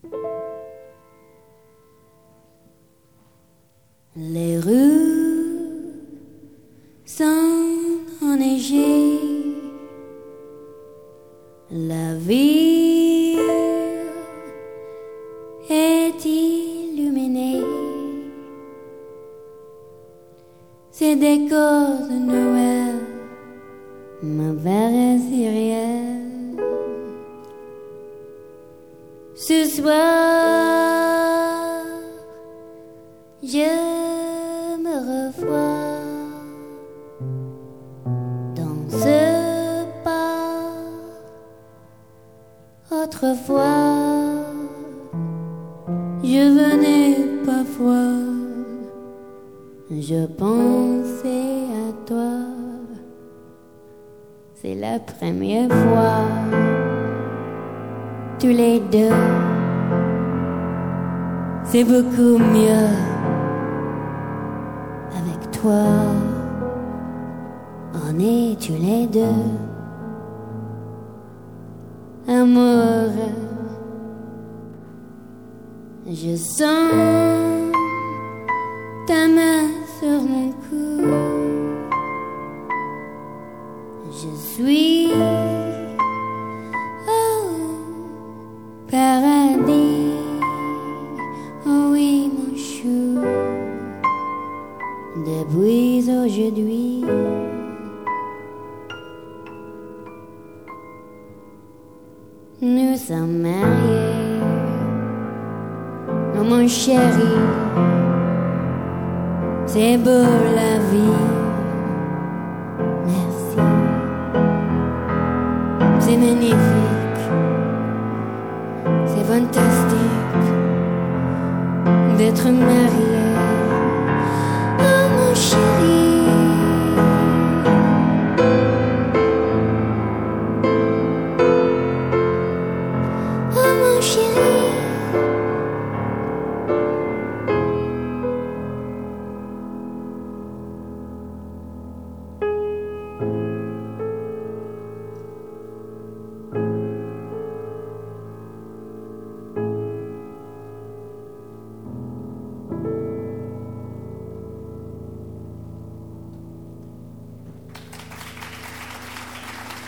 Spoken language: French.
Les rues sont enneigées, la ville est illuminée. Ces décors de Noël me paraissent irréels. Ce soir, je me revois dans ce parc. Autrefois, je venais parfois, je pensais à toi. C'est la première fois, tous les deux. C'est beaucoup mieux avec toi. On est tous les deux. Amour, je sens ta main sur mon cou. Je suis au paradis. Oh oui, mon chou. Depuis aujourd'hui, nous sommes mariés. Oh mon chéri, c'est beau la vie. Merci. C'est magnifique. C'est fantastique d'être marié.